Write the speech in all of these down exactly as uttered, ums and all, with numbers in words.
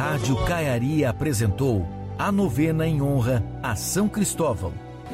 Rádio Caiari apresentou a novena em honra a São Cristóvão.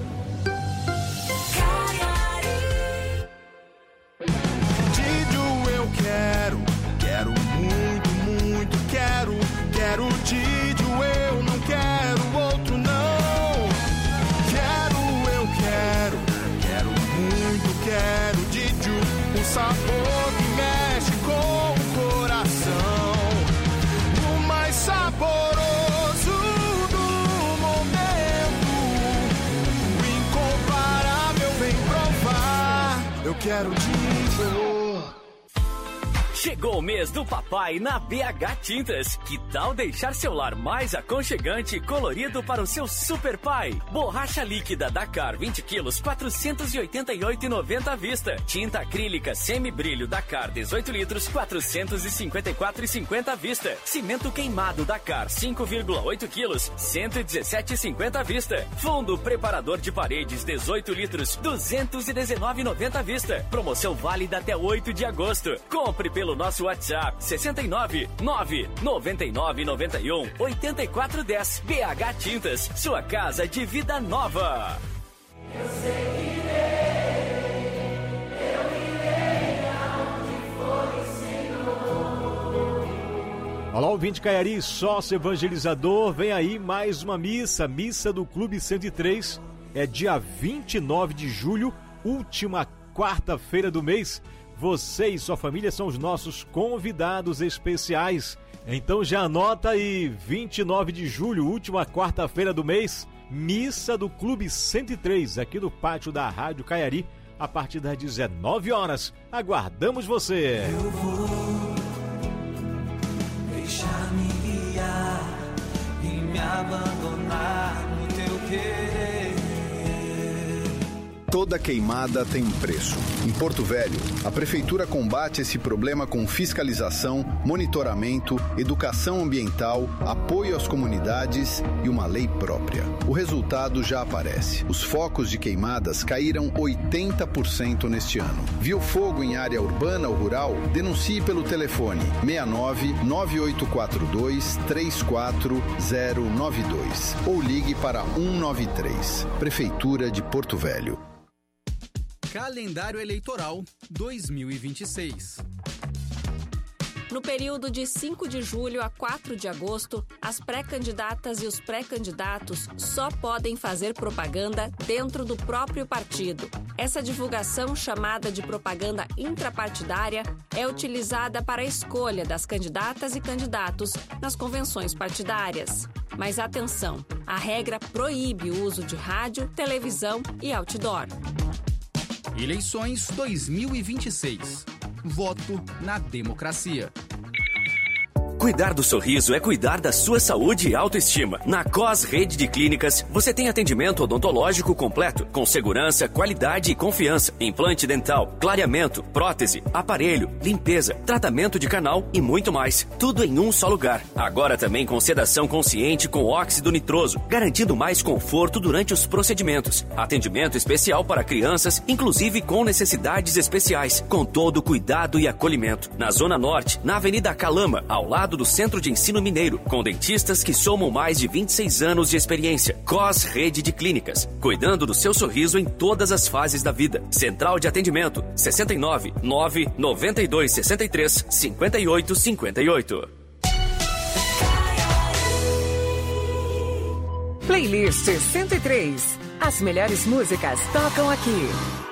Didio eu quero, quero muito, muito, quero, quero Didio, eu não quero outro não. Quero, eu quero, quero muito, quero Didio, o sabor que mexe com o coração, o mais saboroso do momento, o incomparável vem provar, eu quero Didio. Chegou o mês do papai na B H Tintas. Que tal deixar seu lar mais aconchegante e colorido para o seu super pai? Borracha líquida Dakar vinte quilos, quatrocentos e oitenta e oito reais e noventa centavos à vista. Tinta acrílica semi-brilho Dakar dezoito litros, quatrocentos e cinquenta e quatro reais e cinquenta centavos à vista. Cimento queimado Dakar cinco vírgula oito quilos, cento e dezessete reais e cinquenta centavos à vista. Fundo preparador de paredes dezoito litros, duzentos e dezenove reais e noventa centavos à vista. Promoção válida até oito de agosto. Compre pelo nosso WhatsApp sessenta e nove, nove, noventa e nove, noventa e um, oitenta e quatro dez. B H Tintas, sua casa de vida nova. Eu seguirei, eu irei aonde for o Senhor. Olá, ouvinte Caiari, sócio evangelizador, vem aí mais uma missa, missa do Clube cento e três, é dia vinte e nove de julho, última quarta-feira do mês. Você e sua família são os nossos convidados especiais. Então já anota aí, vinte e nove de julho, última quarta-feira do mês, missa do Clube cento e três, aqui no pátio da Rádio Caiari, a partir das dezenove horas. Aguardamos você! Eu vou deixar-me guiar e me abandonar no teu querer. Toda queimada tem um preço. Em Porto Velho, a Prefeitura combate esse problema com fiscalização, monitoramento, educação ambiental, apoio às comunidades e uma lei própria. O resultado já aparece. Os focos de queimadas caíram oitenta por cento neste ano. Viu fogo em área urbana ou rural? Denuncie pelo telefone seis nove, nove oito quatro dois, três quatro zero nove dois ou ligue para cento e noventa e três. Prefeitura de Porto Velho. Calendário Eleitoral dois mil e vinte e seis. No período de cinco de julho a quatro de agosto, as pré-candidatas e os pré-candidatos só podem fazer propaganda dentro do próprio partido. Essa divulgação, chamada de propaganda intrapartidária, é utilizada para a escolha das candidatas e candidatos nas convenções partidárias. Mas atenção, a regra proíbe o uso de rádio, televisão e outdoor. Eleições dois mil e vinte e seis. Voto na democracia. Cuidar do sorriso é cuidar da sua saúde e autoestima. Na Cos Rede de Clínicas, você tem atendimento odontológico completo, com segurança, qualidade e confiança. Implante dental, clareamento, prótese, aparelho, limpeza, tratamento de canal e muito mais. Tudo em um só lugar. Agora também com sedação consciente com óxido nitroso, garantindo mais conforto durante os procedimentos. Atendimento especial para crianças, inclusive com necessidades especiais, com todo o cuidado e acolhimento. Na Zona Norte, na Avenida Calama, ao lado do Centro de Ensino Mineiro, com dentistas que somam mais de vinte e seis anos de experiência. Cos Rede de Clínicas, cuidando do seu sorriso em todas as fases da vida. Central de atendimento, sessenta e nove, nove, noventa e dois, sessenta e três, cinquenta e oito, cinquenta e oito. Playlist cento e três. As melhores músicas tocam aqui.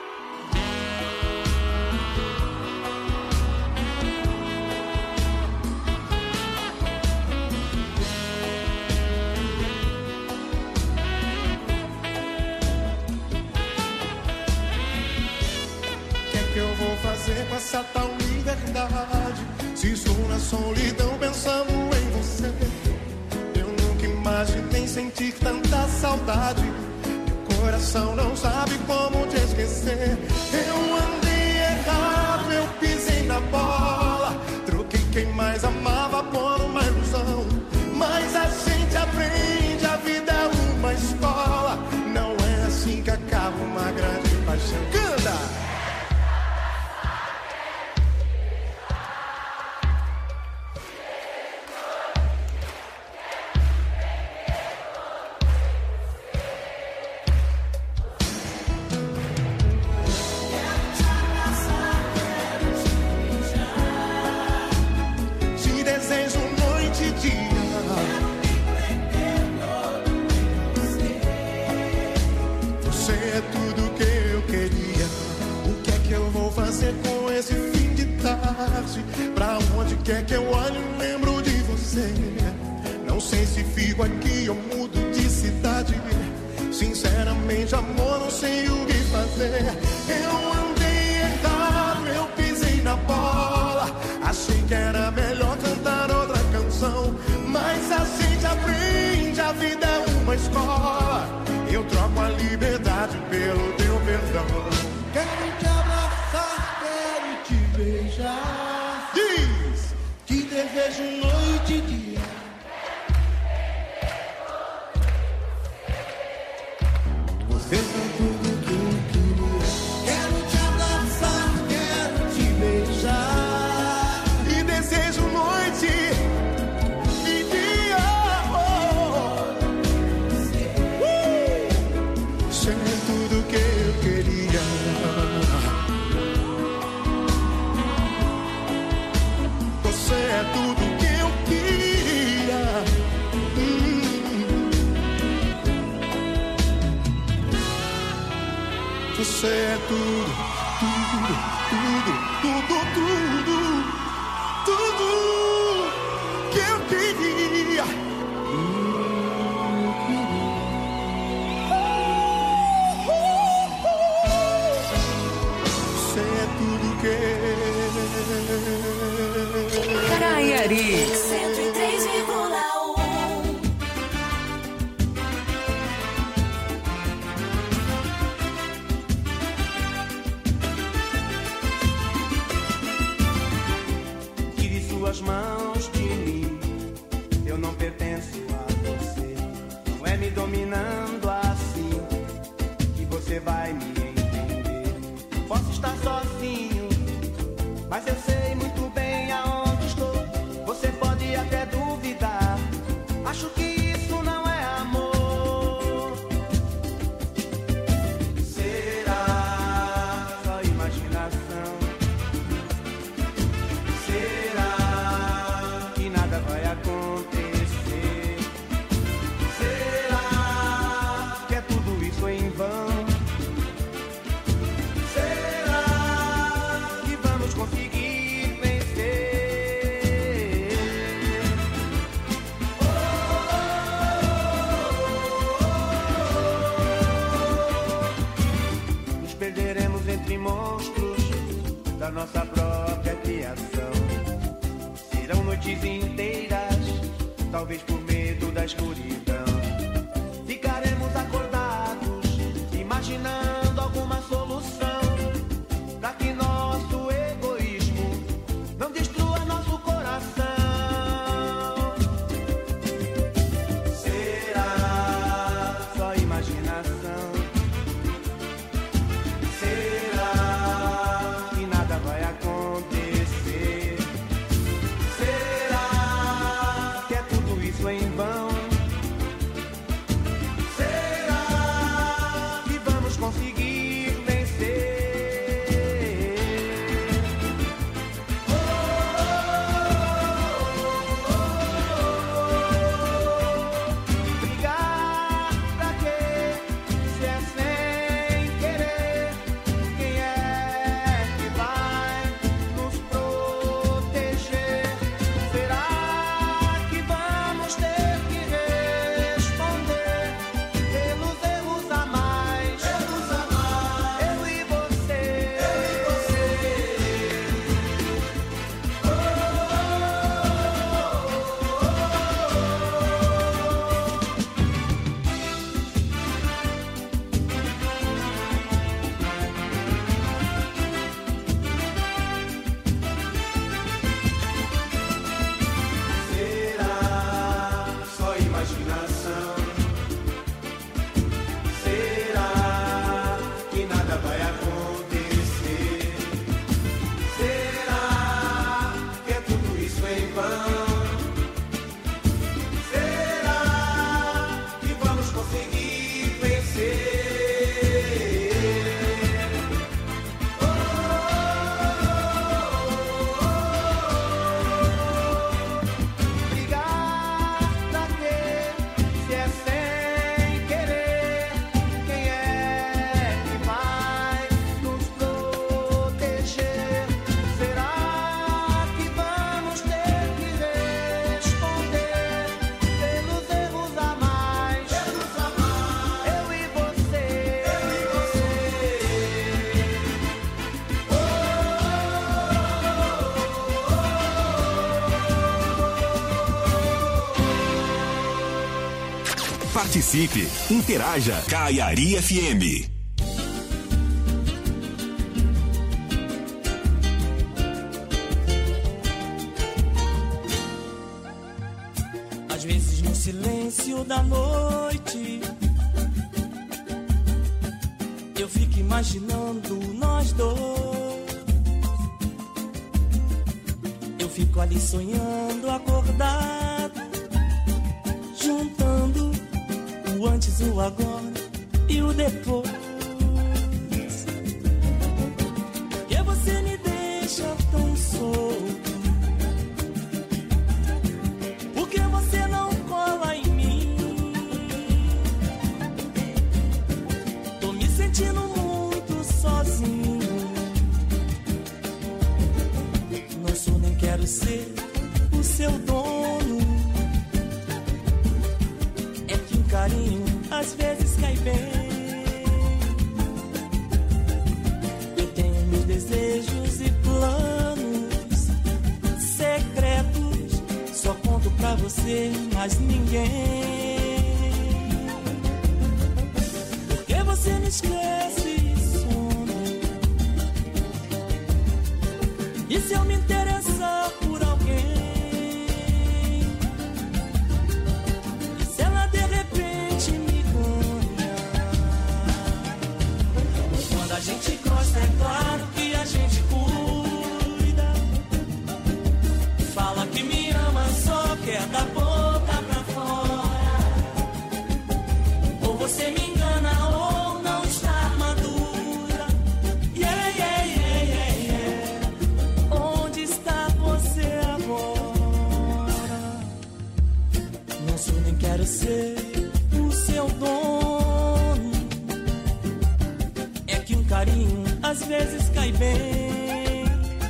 Com essa tal liberdade, se estou na solidão pensando em você, eu nunca imaginei sentir tanta saudade. Meu coração não sabe como te esquecer. Eu andei errado, eu pisei na bola, troquei quem mais amava por uma ilusão. Mas a gente aprende, a vida é uma escola, não é assim que acaba uma grande paixão. Canta! Sinceramente, amor, não sei o que fazer. Eu andei errado, eu pisei na bola. Achei que era melhor cantar outra canção, mas a gente aprende, a vida é uma escola. Eu troco a liberdade pelo teu perdão. Quero te abraçar, quero te beijar. Diz! Te desejo noite e dia. Você é tudo que eu queria. Quero te abraçar, quero te beijar. E desejo noite e dia. Oh. Uh. Você é tudo que eu queria. Você é tudo que eu queria. Hum. Você é tudo, tudo, tudo, tudo, tudo, tudo que eu queria. Você é tudo que... Caiari. cento e três vírgula um. Tire suas mãos de mim, eu não pertenço a você. Não é me dominando assim que você vai me entender. Posso estar sozinho, mas eu sei muito bem aonde estou. Você pode até duvidar, acho que isso não é amor. Será só imaginação? Será que nada vai acontecer? Será que é tudo isso em vão? Será que vamos conseguir vencer? Oh, oh, oh. Nos perderemos entre monstros da nossa própria criação. Serão noites inteiras, talvez por medo da escuridão. Ficaremos acordados, imaginando alguma solução, pra que nosso egoísmo não destrua nosso coração. Será só imaginação? Será que nada vai acontecer? Será que é tudo isso em vão? Participe, interaja. Caiari F M. Às vezes no silêncio da noite eu fico imaginando nós dois. Eu fico ali sonhando, acordado, juntando o antes, o agora e o depois. Que você me deixa tão solto? Por que você não cola em mim? Tô me sentindo muito sozinho. Não sou nem quero ser o seu dono. É que um carinho às vezes cai bem. Eu tenho meus desejos e planos secretos. Só conto pra você, mas ninguém. Porque você me esquece e some. E se eu me interessar por alguém? E se ela de repente me ganha? Quando a gente gosta, é claro que a gente cuida. Fala que me ama, só quer da boca pra fora. Ou você me engana ou não está madura. Yeah, yeah, yeah, yeah, yeah. Onde está você agora? Não sou nem quero ser o seu dono. É que um carinho às vezes cai bem.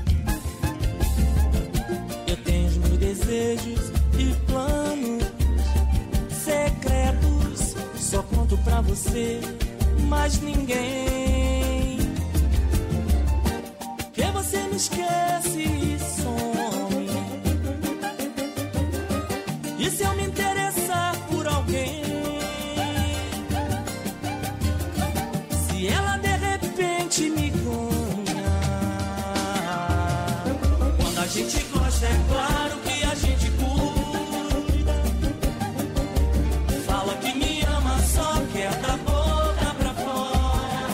Eu tenho os meus desejos e planos secretos. Só conto pra você, mas ninguém. Que você me esquece e some. E se eu me interessar por alguém? Se ela de repente me ganha? Quando a gente gosta, é claro que a gente cuida. Fala que me ama, só quer da boca pra fora.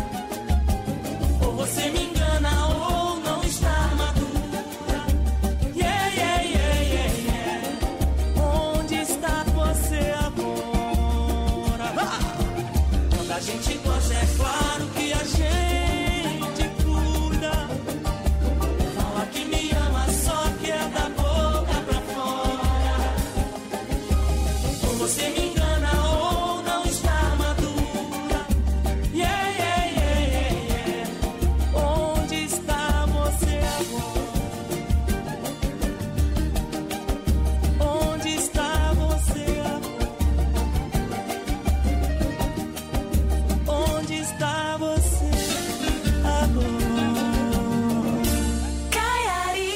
Ou você me engana ou não está madura. Yeah, yeah, yeah, yeah, yeah. Onde está você agora? Quando a gente gosta, é claro que a gente cuida. Fala que me ama, só quer da boca pra fora. Ou você me engana ou não está madura. Yeah, yeah, yeah, yeah, yeah. Onde está você agora? Onde está você agora? Onde está você agora? Caiari.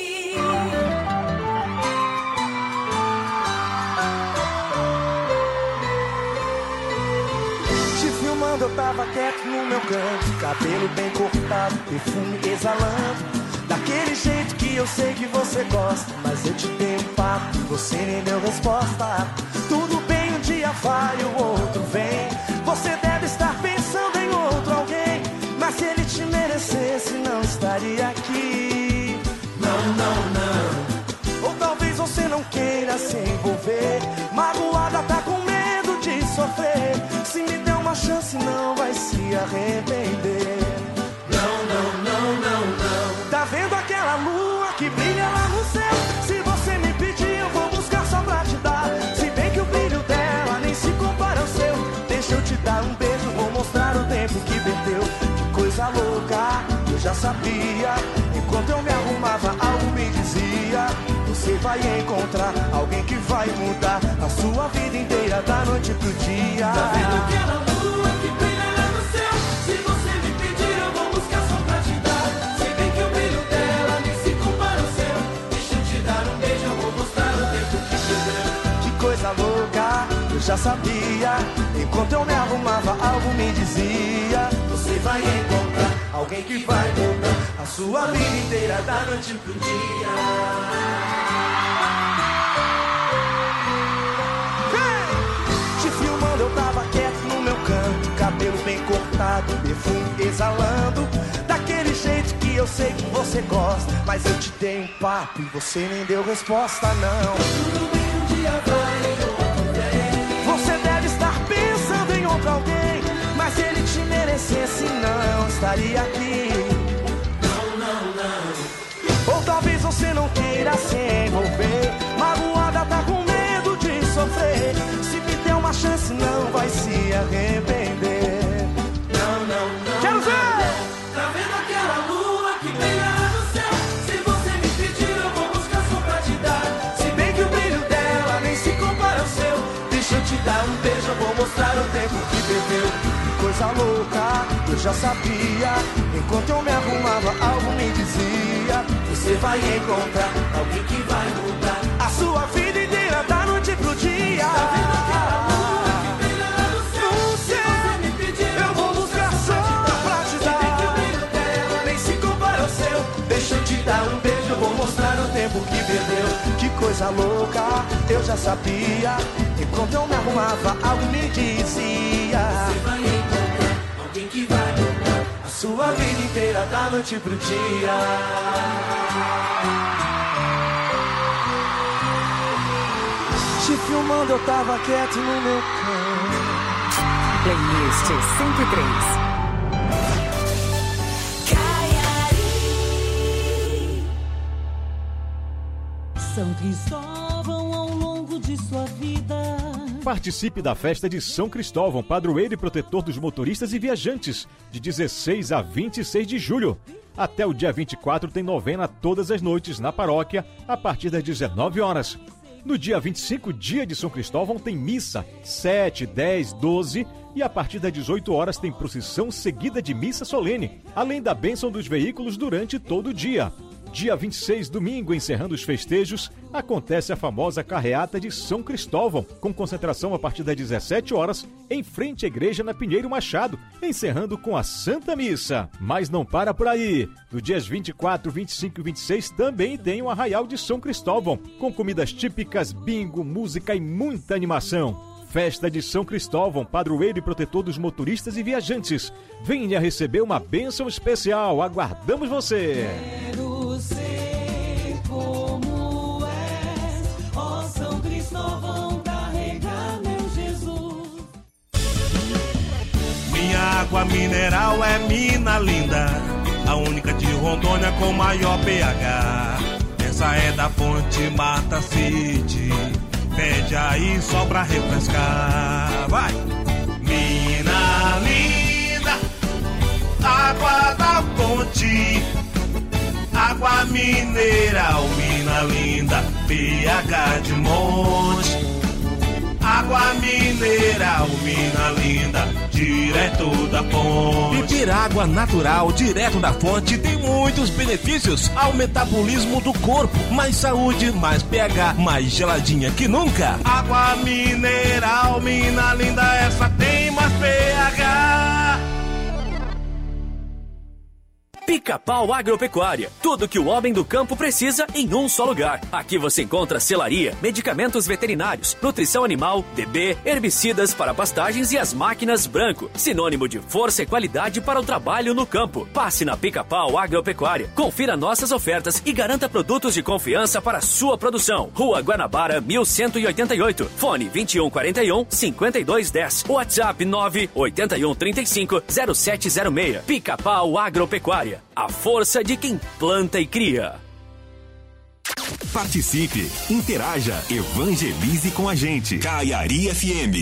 Te filmando, eu tava quieto no meu canto, cabelo bem cortado, perfume exalando. Daquele jeito que eu sei que você gosta, mas eu te dei um papo e você nem deu resposta. Tudo bem, um dia vai, o outro vem. Você deve estar pensando em outro alguém, mas se ele te merecesse, não estaria aqui. Não, não, não. Ou talvez você não queira se envolver. Magoada, tá com medo de sofrer. Se me der uma chance, não vai se arrepender. Não, não, não, não, não. Tá vendo aquela lua que brilha lá no céu? Se você me pedir, eu vou buscar só pra te dar. Se bem que o brilho dela nem se compara ao seu. Deixa eu te dar um beijo, vou mostrar o tempo que perdeu. Que coisa louca, eu já sabia. Enquanto eu me arrumava, algo me dizia: você vai encontrar alguém que vai mudar a sua vida inteira, da noite pro dia. Tá vendo aquela lua que brilha lá no céu? Se você me pedir, eu vou buscar só pra te dar. Se bem que o brilho dela nem se compara ao seu. Deixa eu te dar um beijo, eu vou mostrar o tempo que perdeu. Que coisa louca, eu já sabia. Enquanto eu me arrumava, algo me dizia: você vai encontrar alguém que vai mudar a sua vida inteira, da noite pro dia. Hey! Te filmando, eu tava quieto no meu canto, cabelo bem cortado, perfume exalando, daquele jeito que eu sei que você gosta. Mas eu te dei um papo e você nem deu resposta, não. Tudo bem, um dia vai, outro vem. Você deve estar pensando em outro alguém, mas se ele te merecesse, não estaria aqui. Não, não, não. Ou talvez você não queira se envolver, magoada, tá com medo de sofrer. Se me der uma chance, não vai se arrepender. Não, não, não. Quero ver! Tá vendo aquela lua que brilha lá no céu? Se você me pedir, eu vou buscar só pra te dar. Se bem que o brilho dela nem se compara ao seu, deixa eu te dar um beijo, eu vou mostrar o tempo que perdeu. Que coisa louca, eu já sabia. Enquanto eu me arrumava, algo me dizia: você vai encontrar alguém que vai mudar a sua vida inteira, da noite pro dia. Tá vendo aquela lua que brilha lá no céu? No Se céu, você me pedir, eu vou buscar só pra te dar. Se bem que o brilho dela nem se compara ao seu, deixa eu te dar um beijo, eu vou mostrar o tempo que perdeu. Que coisa louca, eu já sabia. Enquanto eu me arrumava, algo me dizia: você vai encontrar alguém que vai mudar a sua vida inteira, da noite pro dia. Te filmando, eu tava quieto no meu canto. Playlist cento e três. São Cristóvão ao longo de sua vida. Participe da festa de São Cristóvão, padroeiro e protetor dos motoristas e viajantes, de dezesseis a vinte e seis de julho. Até o dia vinte e quatro tem novena todas as noites na paróquia, a partir das dezenove horas. No dia vinte e cinco, dia de São Cristóvão, tem missa, sete, dez, doze, e a partir das dezoito horas tem procissão seguida de missa solene, além da bênção dos veículos durante todo o dia. Dia vinte e seis, domingo, encerrando os festejos, acontece a famosa carreata de São Cristóvão, com concentração a partir das dezessete horas, em frente à igreja na Pinheiro Machado, encerrando com a Santa Missa. Mas não para por aí. No dias vinte e quatro, vinte e cinco e vinte e seis também tem o Arraial de São Cristóvão, com comidas típicas, bingo, música e muita animação. Festa de São Cristóvão, padroeiro e protetor dos motoristas e viajantes. Venha receber uma bênção especial. Aguardamos você! Quero ser como és, ó São Cristóvão, carrega meu Jesus. Minha água mineral é mina linda, a única de Rondônia com maior pH. Essa é da fonte Mata City, pede aí só pra refrescar. Vai! Mina linda, água da fonte, água mineral, mina linda, pH de monte. Água mineral, mina linda, direto da fonte. Beber água natural, direto da fonte, tem muitos benefícios ao metabolismo do corpo. Mais saúde, mais pH, mais geladinha que nunca. Água mineral, mina linda, essa tem mais pH. Pica-Pau Agropecuária. Tudo que o homem do campo precisa em um só lugar. Aqui você encontra selaria, medicamentos veterinários, nutrição animal, D B, herbicidas para pastagens e as máquinas Branco. Sinônimo de força e qualidade para o trabalho no campo. Passe na Pica-Pau Agropecuária. Confira nossas ofertas e garanta produtos de confiança para a sua produção. Rua Guanabara, mil cento e oitenta e oito. Fone vinte e um quarenta e um, cinquenta e dois dez. WhatsApp nove oito um três cinco zero sete zero seis. Pica-Pau Agropecuária. A força de quem planta e cria. Participe, interaja, evangelize com a gente. Caiari F M.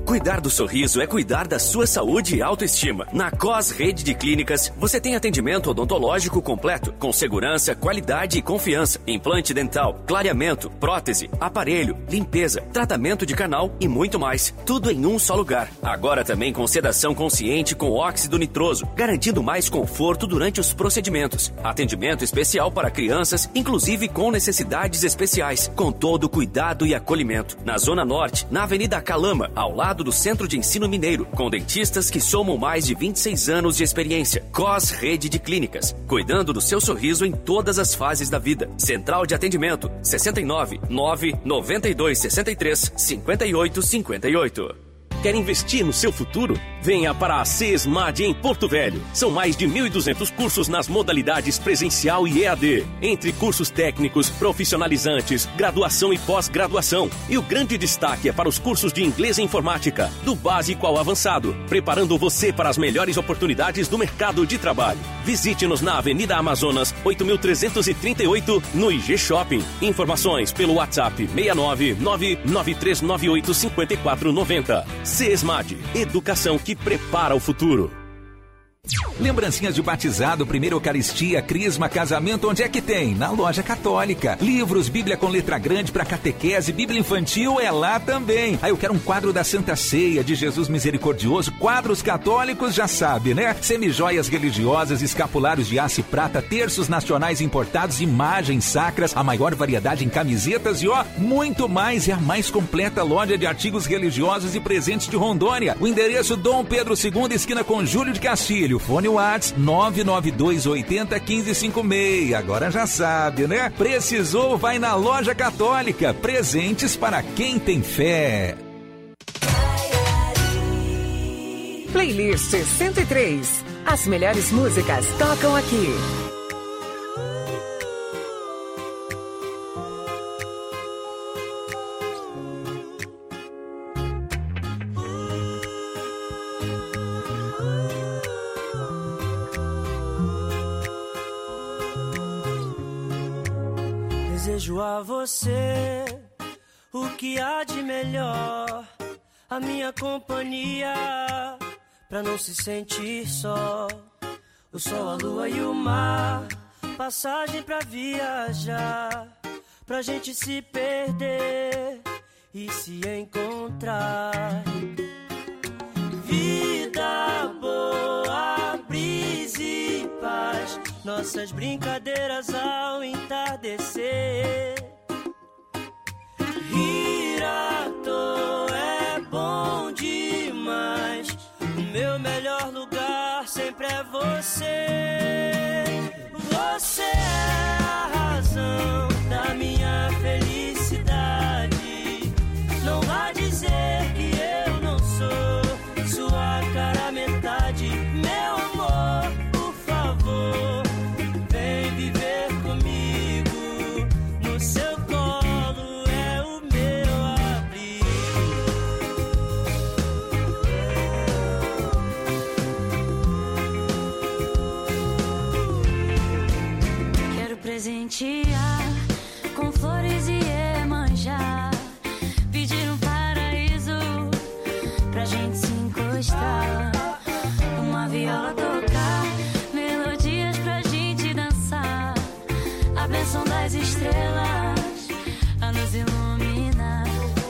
Cuidar do sorriso é cuidar da sua saúde e autoestima. Na Cos Rede de Clínicas, você tem atendimento odontológico completo, com segurança, qualidade e confiança. Implante dental, clareamento, prótese, aparelho, limpeza, tratamento de canal e muito mais. Tudo em um só lugar. Agora também com sedação consciente com óxido nitroso, garantindo mais conforto durante os procedimentos. Atendimento especial para crianças, inclusive com necessidades especiais, com todo o cuidado e acolhimento. Na Zona Norte, na Avenida Calama, ao lado do Centro de Ensino Mineiro, com dentistas que somam mais de vinte e seis anos de experiência. Cos Rede de Clínicas, cuidando do seu sorriso em todas as fases da vida. Central de atendimento, sessenta e nove, nove, noventa e dois, sessenta e três, cinquenta e oito, cinquenta e oito. Quer investir no seu futuro? Venha para a CESMAD em Porto Velho. São mais de mil e duzentos cursos nas modalidades presencial e E A D. Entre cursos técnicos, profissionalizantes, graduação e pós-graduação. E o grande destaque é para os cursos de inglês e informática, do básico ao avançado, preparando você para as melhores oportunidades do mercado de trabalho. Visite-nos na Avenida Amazonas, oito mil trezentos e trinta e oito, no I G Shopping. Informações pelo WhatsApp seis nove nove nove três nove oito cinco quatro nove zero. CESMAD, educação que prepara o futuro. Lembrancinhas de batizado, primeira Eucaristia, crisma, casamento, onde é que tem? Na Loja Católica. Livros, Bíblia com letra grande para catequese, Bíblia infantil é lá também. Aí eu quero um quadro da Santa Ceia, de Jesus Misericordioso, quadros católicos, já sabe, né? Semijoias religiosas, escapulários de aço e prata, terços nacionais importados, imagens sacras, a maior variedade em camisetas e ó, muito mais. É a mais completa loja de artigos religiosos e presentes de Rondônia. O endereço Dom Pedro segundo, esquina com Júlio de Castilho. Fone WhatsApp nove nove dois oito zero um cinco cinco seis. Agora já sabe, né? Precisou, vai na Loja Católica. Presentes para quem tem fé. Playlist cento e três. As melhores músicas tocam aqui. Desejo a você o que há de melhor, a minha companhia, pra não se sentir só. O sol, a lua e o mar, passagem pra viajar, pra gente se perder e se encontrar. Vida boa, brisa e paz, nossas brincadeiras ao entardecer. Rir à toa é bom demais, o meu melhor lugar sempre é você. Você é a razão da minha felicidade. Não vá dizer que eu não sou sua cara metade. Meu amor, por favor, vem viver comigo. No seu colo é o meu abrigo. Quero presentear com flores e iemanjá, pedir um paraíso pra gente se encostar, uma viola tocar, melodias pra gente dançar, a bênção das estrelas a nos iluminar.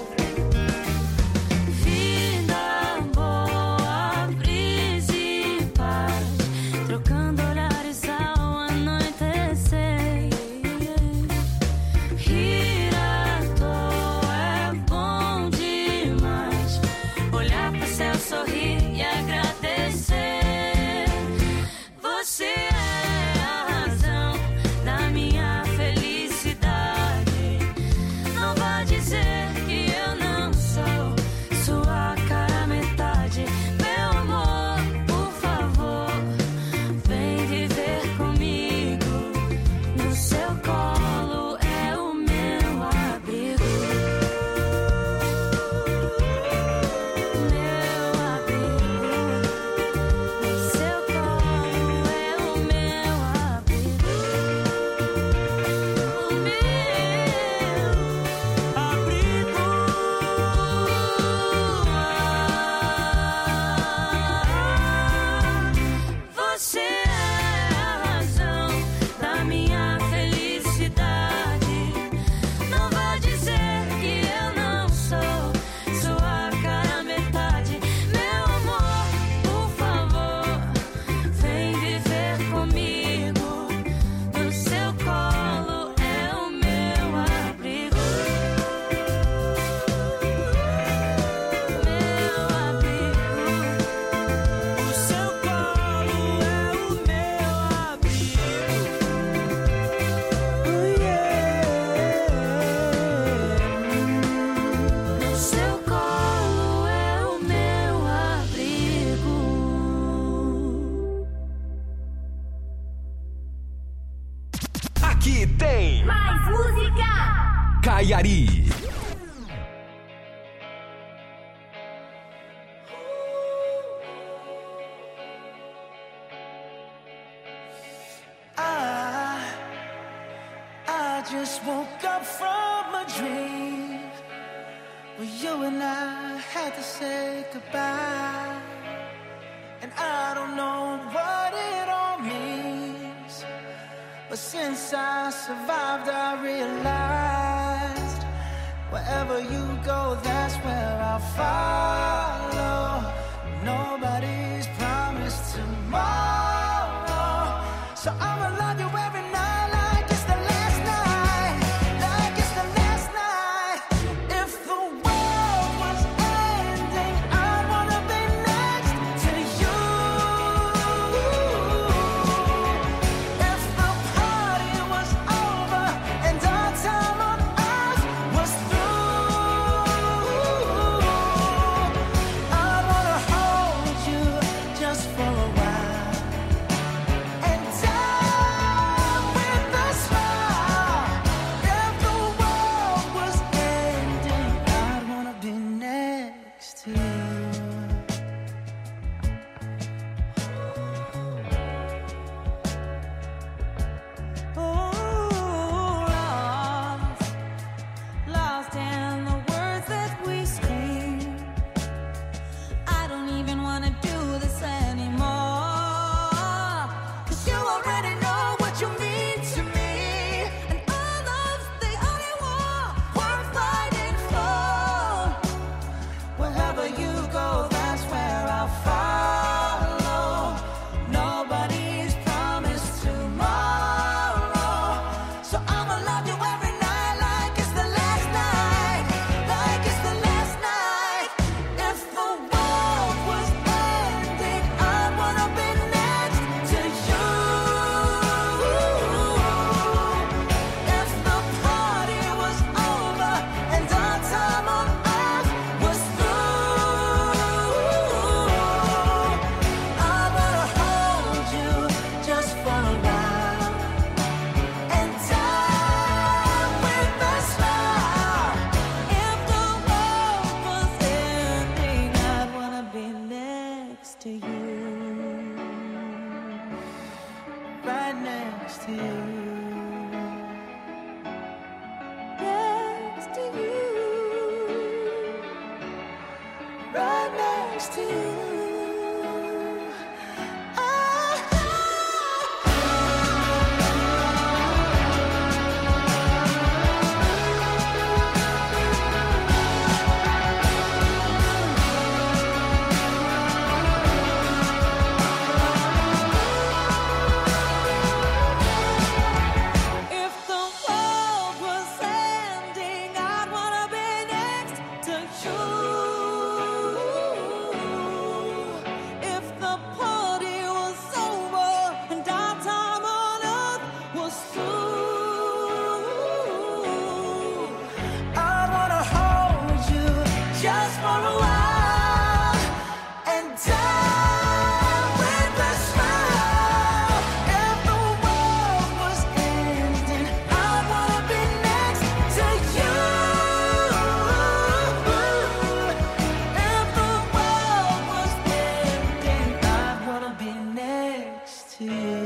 Vida boa, brisa e paz, trocando olhares ao anoitecer. Rir à toa é bom demais, olhar pro céu, sorrir e agradecer. Você é a razão da minha felicidade. Aqui tem mais música. Caiari. I, I just woke up from a dream where you and I had to say goodbye. And I don't know what it all means, but since I survived I realized wherever you go, that's where I'll follow. Nobody's promised tomorrow, so I'ma love you every night like it's the last night, like it's the last night. If the world was ending, I wanna be next to you. If the party was over and our time on earth was through, I wanna hold you just for a while and die with a smile. If the world was ending, I'd wanna be next to you. Oh, lost, lost in the words that we scream. I don't even wanna do this anymore, 'cause you already know what you mean to me, and all love's the only war worth fighting for. Wherever you go, that's where I'll follow. Nobody's promised tomorrow, so I'ma love you every night like it's the last night, like it's the last night. If the world was ending, I wanna be next to you. If the party was over and our time on earth was through, I wanna hold you just for a while and die with a smile. If the world was ending, I'd wanna be next to you, right next to you, next to you, right next to you. If the world was ending, I'd wanna be next to you. If the party was over and our time on earth was through, I'd wanna hold you just for a while and die with a smile. If the world was ending, I'd wanna be next to you. If the world was ending, I'd wanna be next to you.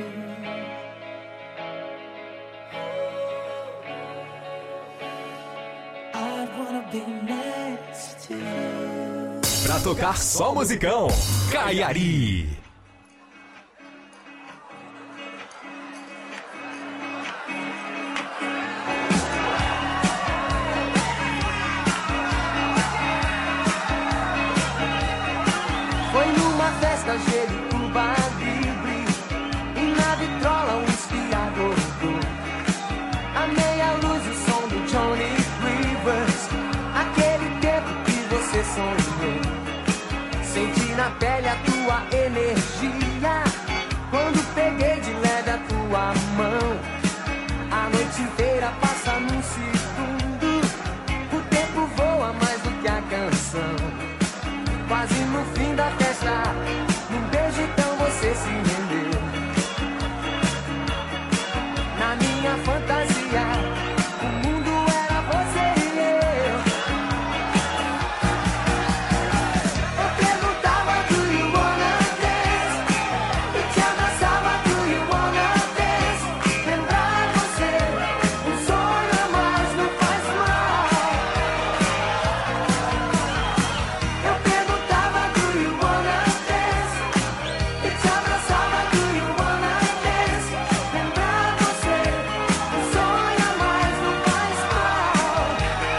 I'd wanna be next to you. Pra tocar só musicão, Caiari. Foi numa festa Jericúba Libre e na vitrola um espiador. A meia luz e o som do Johnny Rivers, aquele tempo que você sonhou. Senti na pele a tua energia quando peguei de leve a tua mão. A noite inteira passa num segundo, o tempo voa mais do que a canção. Quase no fim da festa, num beijo então você se rendeu. Na minha fantasia. O mundo era você e eu. Eu perguntava, do you wanna dance? E te abraçava, do you wanna dance? Lembrar você, um sonho a mais não faz mal. Eu perguntava, do you wanna dance? E te abraçava, do you wanna dance? Lembrar você, um sonho a mais não faz mal.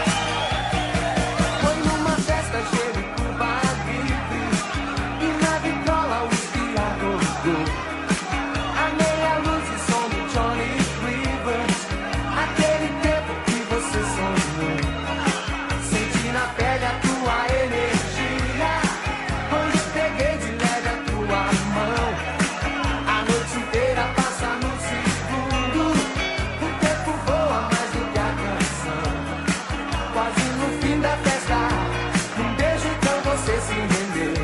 Foi numa festa cheia de Cuba Libre e na vitrola o espiador ligou. A meia luz e som do Johnny Rivers, aquele tempo que você sonhou. Senti na pele a tua energia quando peguei de leve a tua mão. A noite inteira passa num segundo, o tempo voa mais do que a canção. Quase no fim da festa, num beijo então você se rendeu.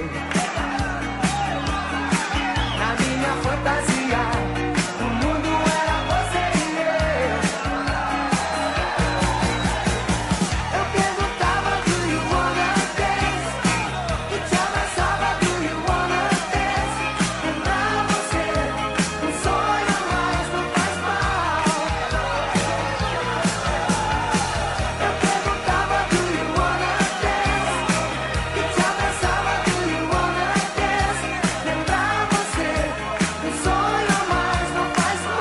Na minha fantasia, o mundo era você e eu. Eu perguntava, do you wanna dance? E te abraçava, do you wanna dance? Lembrar você, um sonho a mais não faz mal. Eu perguntava, do you wanna dance? E te abraçava, do you wanna dance? Lembrar você, um sonho a mais não faz mal.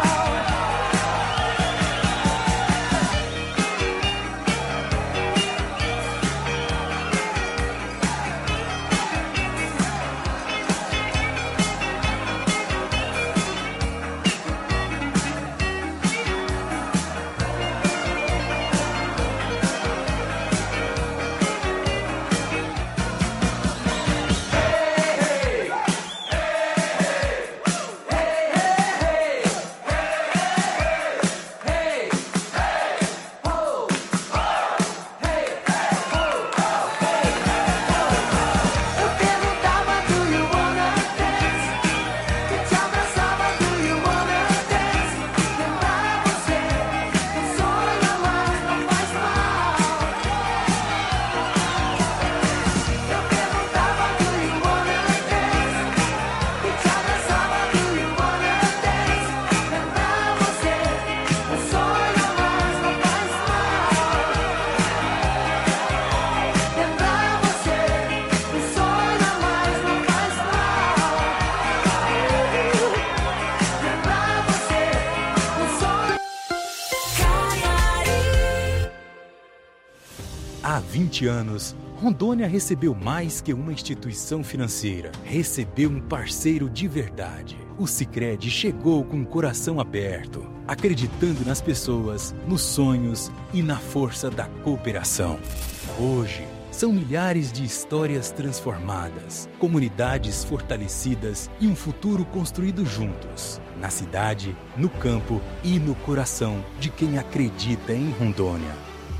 Eu perguntava, do you wanna dance? E te abraçava, do you wanna dance? Lembrar você, um sonho a mais não faz mal. Eu perguntava, do you wanna dance? E te abraçava, do you wanna dance? Lembrar você, um sonho a mais não faz mal. Lembrar você, um sonho a mais não faz mal. Lembrar você, um sonho. Há vinte anos, Rondônia recebeu mais que uma instituição financeira. Recebeu um parceiro de verdade. O Sicredi chegou com o coração aberto, acreditando nas pessoas, nos sonhos e na força da cooperação. Hoje, são milhares de histórias transformadas, comunidades fortalecidas e um futuro construído juntos. Na cidade, no campo e no coração de quem acredita em Rondônia.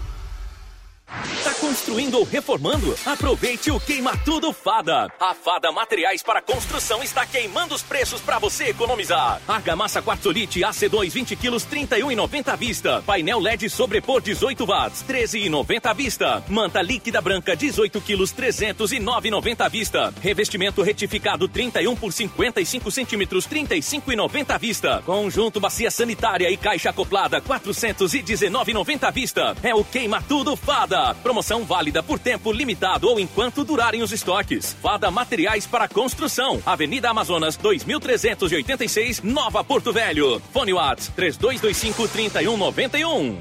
Tá construindo ou reformando? Aproveite o Queima Tudo Fada. A Fada Materiais para Construção está queimando os preços para você economizar. Argamassa Quartzolite A C dois vinte quilos, trinta e um reais e noventa centavos à vista. Painel L E D sobrepor dezoito watts, treze reais e noventa centavos à vista. Manta líquida branca dezoito quilos, trezentos e nove reais e noventa centavos à vista. Revestimento retificado trinta e um por cinquenta e cinco centímetros, trinta e cinco reais e noventa centavos à vista. Conjunto bacia sanitária e caixa acoplada, quatrocentos e dezenove reais e noventa centavos à vista. É o Queima Tudo Fada. Promoção válida por tempo limitado ou enquanto durarem os estoques. Fada Materiais para Construção. Avenida Amazonas dois mil trezentos e oitenta e seis, Nova Porto Velho. Fone WhatsApp três dois dois cinco, três um nove um.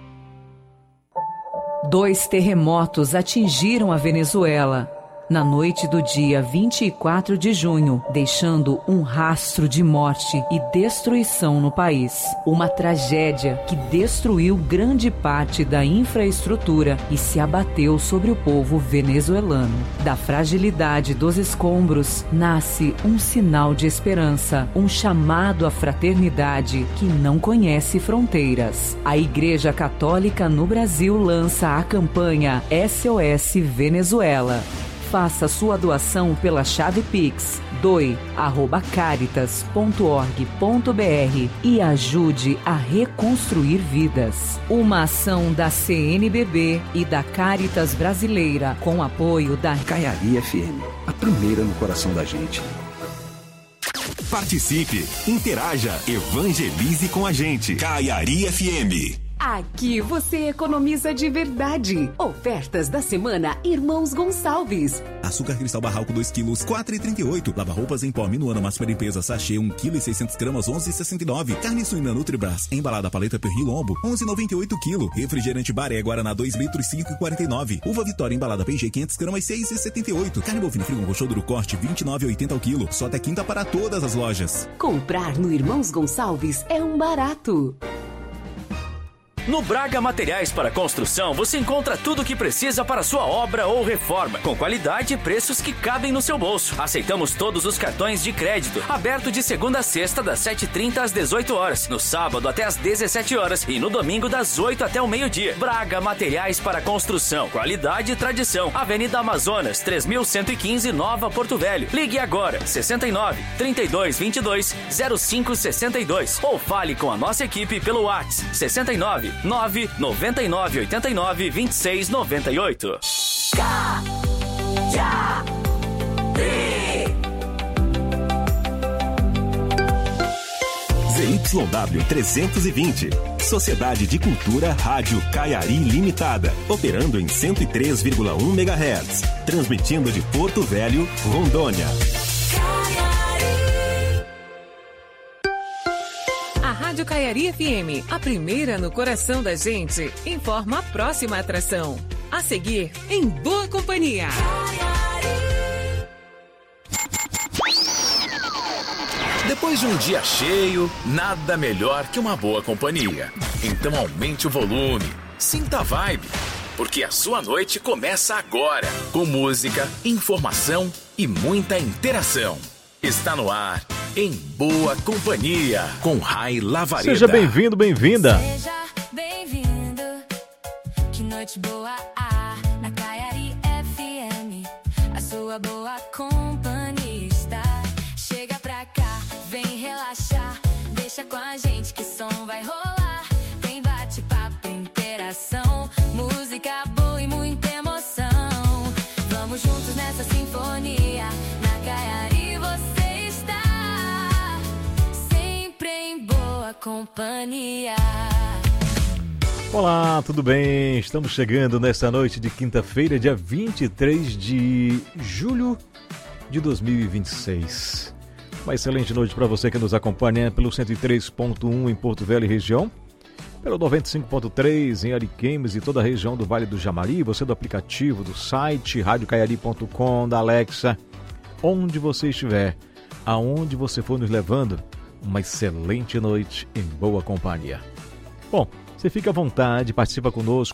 Dois terremotos atingiram a Venezuela na noite do dia vinte e quatro de junho, deixando um rastro de morte e destruição no país. Uma tragédia que destruiu grande parte da infraestrutura e se abateu sobre o povo venezuelano. Da fragilidade dos escombros nasce um sinal de esperança, um chamado à fraternidade que não conhece fronteiras. A Igreja Católica no Brasil lança a campanha S O S Venezuela. faça sua doação pela chave Pix doe arroba caritas ponto org ponto br e ajude a reconstruir vidas. Uma ação da C N B B e da Caritas Brasileira com apoio da Caiari F M, a primeira no coração da gente. Participe, interaja, evangelize com a gente. Caiari F M. Aqui você economiza de verdade. Ofertas da semana Irmãos Gonçalves. Açúcar cristal barralco dois quilos, quatro reais e trinta e oito. Lava roupas em pó Minuano Máxima Limpeza sachê um quilo e seiscentos gramas, onze reais e sessenta e nove. Carne suína Nutribras embalada paleta Pernil Lombo, onze reais e noventa e oito quilo. Refrigerante Baré Guaraná dois litros, cinco reais e quarenta e nove. Uva Vitória embalada P G quinhentos gramas, seis reais e setenta e oito. Carne bovina frigo roxo do corte vinte e nove reais e oitenta ao quilo. Só até quinta para todas as lojas. Comprar no Irmãos Gonçalves é um barato. No Braga Materiais para Construção, você encontra tudo o que precisa para sua obra ou reforma, com qualidade e preços que cabem no seu bolso. Aceitamos todos os cartões de crédito, aberto de segunda a sexta, das sete e trinta às dezoito horas, no sábado até às dezessete horas e no domingo das oito até o meio-dia. Braga Materiais para Construção, qualidade e tradição. Avenida Amazonas, três mil cento e quinze, Nova Porto Velho. Ligue agora, sessenta e nove, trinta e dois, vinte e dois, zero cinco sessenta e dois ou fale com a nossa equipe pelo WhatsApp sessenta e nove, nove noventa e nove, oitenta e nove, vinte e seis, noventa e oito. Z Y W trezentos e vinte. Sociedade de Cultura Rádio Caiari Limitada. Operando em cento e três vírgula um megahertz. Transmitindo de Porto Velho, Rondônia. A Rádio Caiari F M, a primeira no coração da gente, informa a próxima atração. A seguir, em boa companhia. Depois de um dia cheio, nada melhor que uma boa companhia. Então aumente o volume, sinta a vibe, porque a sua noite começa agora, com música, informação e muita interação. Está no ar, Em Boa Companhia, com Rai Lavareda. Seja bem-vindo, bem-vinda. Seja bem-vindo, que noite boa há na Caiari F M. A sua boa companhia está. Chega pra cá, vem relaxar, deixa com a gente que som vai rolar. Tem bate-papo, interação, música boa e muita emoção. Vamos juntos nessa sinfonia, na Caiari você está sempre em boa companhia. Olá, tudo bem? Estamos chegando nesta noite de quinta-feira, dia vinte e três de julho de dois mil e vinte e seis. Uma excelente noite para você que nos acompanha pelo cento e três ponto um em Porto Velho e região, pelo noventa e cinco ponto três em Ariquemes e toda a região do Vale do Jamari, você do aplicativo, do site, rádio caiari ponto com, da Alexa, onde você estiver, aonde você for nos levando, uma excelente noite em boa companhia. Bom, você fica à vontade, participa conosco